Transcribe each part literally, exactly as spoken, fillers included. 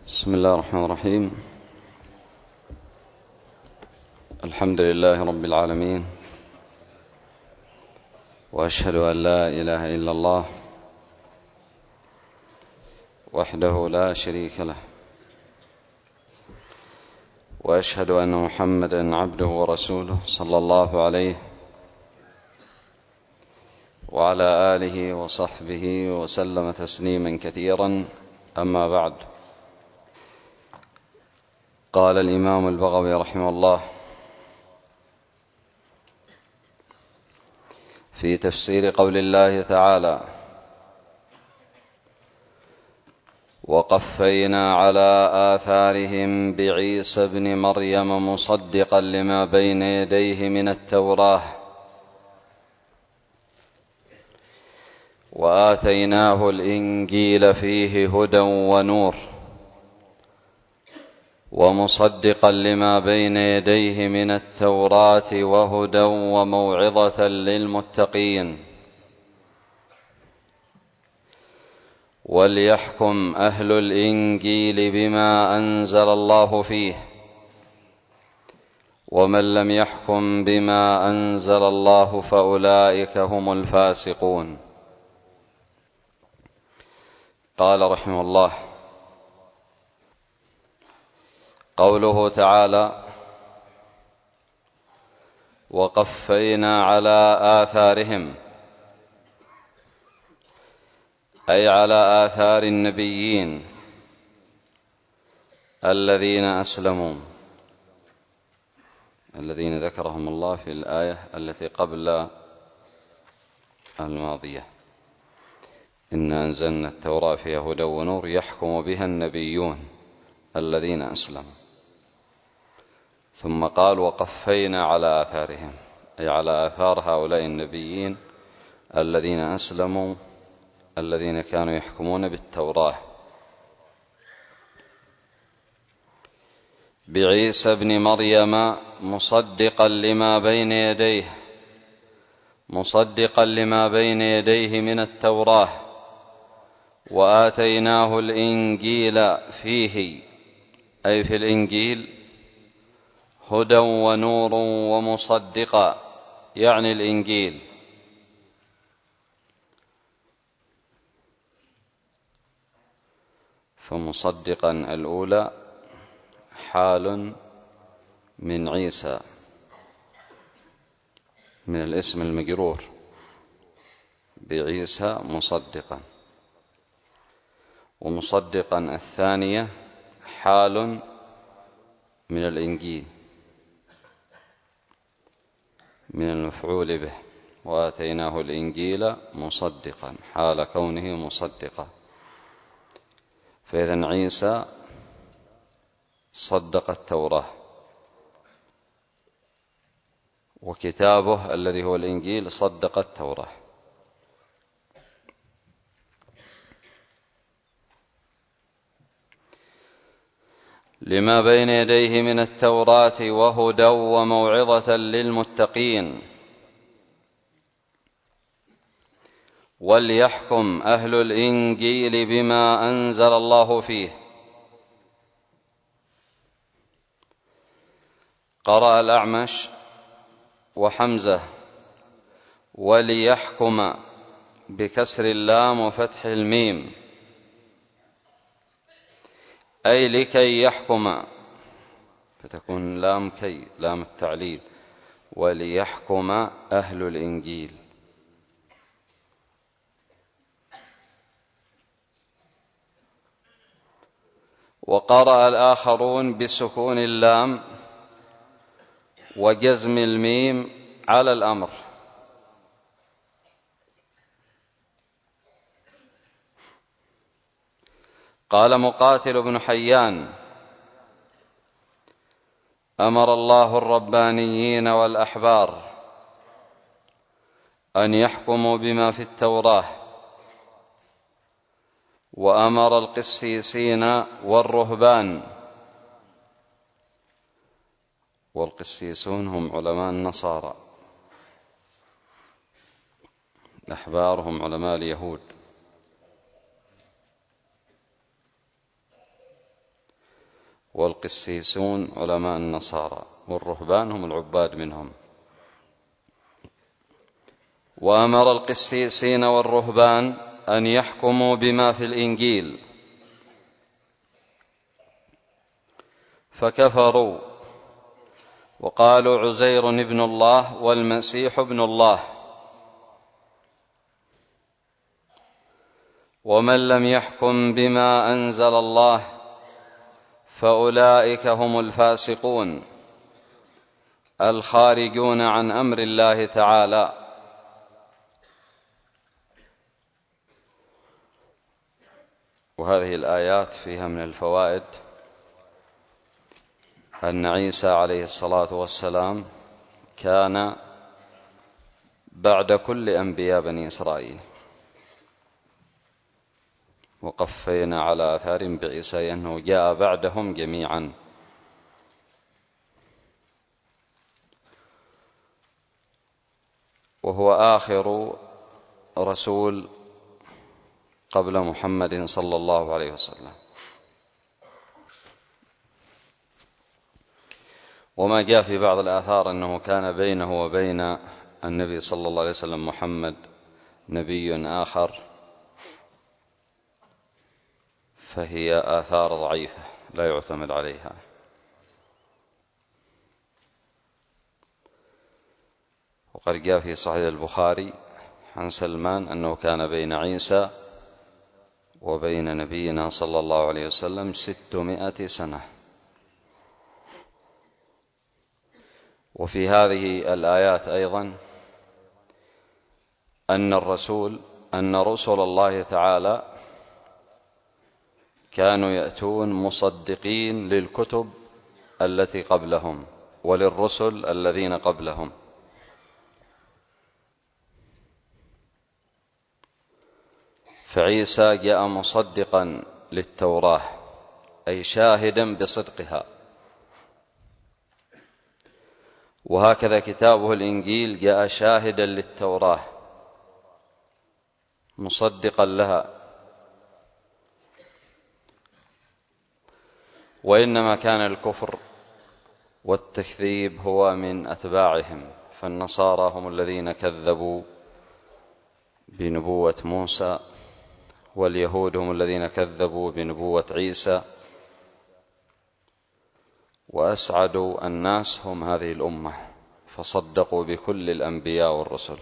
بسم الله الرحمن الرحيم. الحمد لله رب العالمين، وأشهد أن لا إله إلا الله وحده لا شريك له، وأشهد أن محمدا عبده ورسوله صلى الله عليه وعلى آله وصحبه وسلم تسليما كثيرا. أما بعد، قال الإمام البغوي رحمه الله في تفسير قول الله تعالى: وقفينا على آثارهم بعيسى ابن مريم مصدقا لما بين يديه من التوراة وآتيناه الإنجيل فيه هدى ونور ومصدقا لما بين يديه من التوراة وهدى وموعظة للمتقين. وليحكم أهل الإنجيل بما أنزل الله فيه، ومن لم يحكم بما أنزل الله فأولئك هم الفاسقون. قال رحمه الله: قوله تعالى: وقفينا على آثارهم، أي على آثار النبيين الذين أسلموا، الذين ذكرهم الله في الآية التي قبل الماضية: إنا أنزلنا التوراة فيها هدى ونور يحكم بها النبيون الذين أسلموا. ثم قال: وقفينا على آثارهم، أي على آثار هؤلاء النبيين الذين أسلموا، الذين كانوا يحكمون بالتوراة، بعيسى ابن مريم مصدقا لما بين يديه، مصدقا لما بين يديه من التوراة، وآتيناه الإنجيل فيه، أي في الإنجيل، هدى ونور ومصدقا، يعني الإنجيل. فمصدقا الأولى حال من عيسى، من الاسم المجرور بعيسى مصدقا، ومصدقا الثانية حال من الإنجيل، من المفعول به، وآتيناه الإنجيل مصدقا، حال كونه مصدقا. فإذن عيسى صدق التوراة، وكتابه الذي هو الإنجيل صدق التوراة. لما بين يديه من التوراة وهدى وموعظة للمتقين. وليحكم أهل الإنجيل بما أنزل الله فيه. قرأ الأعمش وحمزة وليحكم بكسر اللام وفتح الميم، أي لكي يحكم، فتكون لام كي، لام التعليل، وليحكم أهل الإنجيل. وقرأ الآخرون بسكون اللام وجزم الميم على الأمر. قال مقاتل بن حيان: أمر الله الربانيين والأحبار أن يحكموا بما في التوراة، وأمر القسيسين والرهبان، والقسيسون هم علماء النصارى، الأحبار هم علماء اليهود، والقسيسون علماء النصارى، والرهبان هم العباد منهم. وأمر القسيسين والرهبان أن يحكموا بما في الإنجيل، فكفروا وقالوا عزير ابن الله والمسيح ابن الله. ومن لم يحكم بما أنزل الله فأولئك هم الفاسقون الخارجون عن أمر الله تعالى. وهذه الآيات فيها من الفوائد أن عيسى عليه الصلاة والسلام كان بعد كل أنبياء بني إسرائيل، وقفينا على آثار بعيسى أنه جاء بعدهم جميعا. وهو آخر رسول قبل محمد صلى الله عليه وسلم. وما جاء في بعض الآثار أنه كان بينه وبين النبي صلى الله عليه وسلم محمد نبي آخر، فهي آثار ضعيفة لا يعتمد عليها. وقد جاء في صحيح البخاري عن سلمان أنه كان بين عيسى وبين نبينا صلى الله عليه وسلم ستمائة سنة. وفي هذه الآيات أيضا أن الرسول أن رسل الله تعالى كانوا يأتون مصدقين للكتب التي قبلهم وللرسل الذين قبلهم. فعيسى جاء مصدقا للتوراة أي شاهدا بصدقها، وهكذا كتابه الإنجيل جاء شاهدا للتوراة مصدقا لها. وإنما كان الكفر والتكذيب هو من أتباعهم، فالنصارى هم الذين كذبوا بنبوة موسى، واليهود هم الذين كذبوا بنبوة عيسى، وأسعدوا الناس هم هذه الأمة فصدقوا بكل الأنبياء والرسل.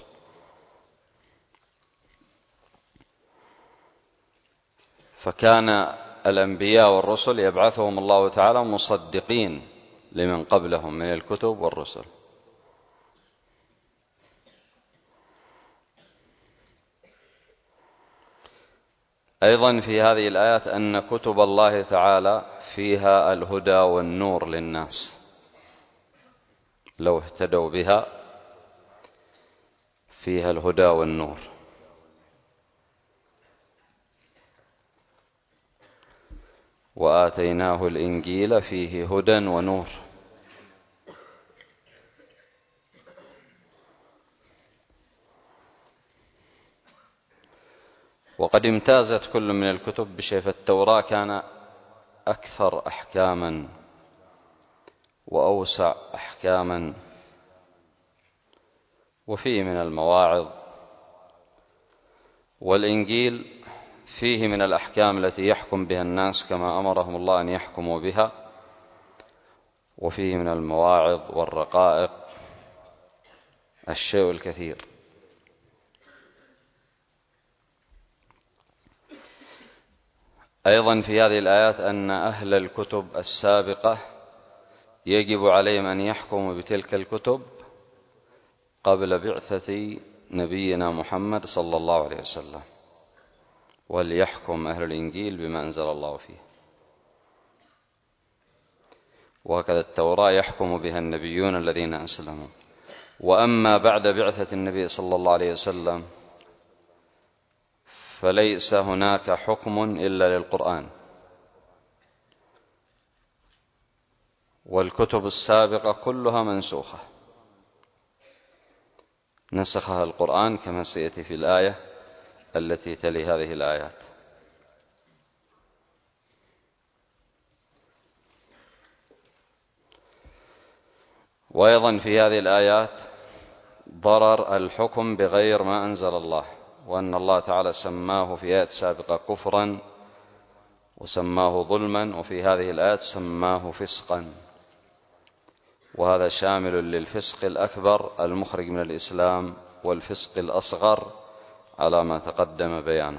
فكان الأنبياء والرسل يبعثهم الله تعالى مصدقين لمن قبلهم من الكتب والرسل. أيضا في هذه الآيات أن كتب الله تعالى فيها الهدى والنور للناس، لو اهتدوا بها فيها الهدى والنور. وآتيناه الإنجيل فيه هدى ونور. وقد امتازت كل من الكتب بشيء، فالتوراة كان أكثر أحكاما وأوسع أحكاما، وفيه من المواعظ، والإنجيل فيه من الأحكام التي يحكم بها الناس كما أمرهم الله أن يحكموا بها، وفيه من المواعظ والرقائق الشيء الكثير. أيضا في هذه الآيات أن أهل الكتب السابقة يجب عليهم أن يحكموا بتلك الكتب قبل بعثة نبينا محمد صلى الله عليه وسلم، وليحكم أهل الإنجيل بما أنزل الله فيه. وهكذا التوراة يحكم بها النبيون الذين أسلموا. وأما بعد بعثة النبي صلى الله عليه وسلم فليس هناك حكم إلا للقرآن، والكتب السابقة كلها منسوخة نسخها القرآن كما سيأتي في الآية التي تلي هذه الآيات. وأيضا في هذه الآيات ضرر الحكم بغير ما أنزل الله، وأن الله تعالى سماه في آيات سابقة كفرا وسماه ظلما، وفي هذه الآيات سماه فسقا، وهذا شامل للفسق الأكبر المخرج من الإسلام والفسق الأصغر على ما تقدم بيانه.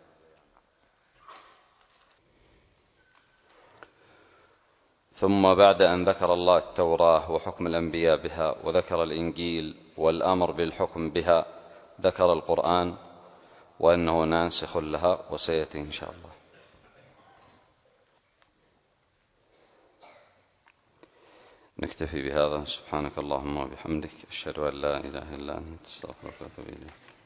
ثم بعد أن ذكر الله التوراة وحكم الأنبياء بها، وذكر الإنجيل والأمر بالحكم بها، ذكر القرآن وأنه ناسخ لها، وسيأتي إن شاء الله. نكتفي بهذا. سبحانك اللهم وبحمدك، أشهد أن لا إله إلا أنت، أستغفرك وأتوب إليك.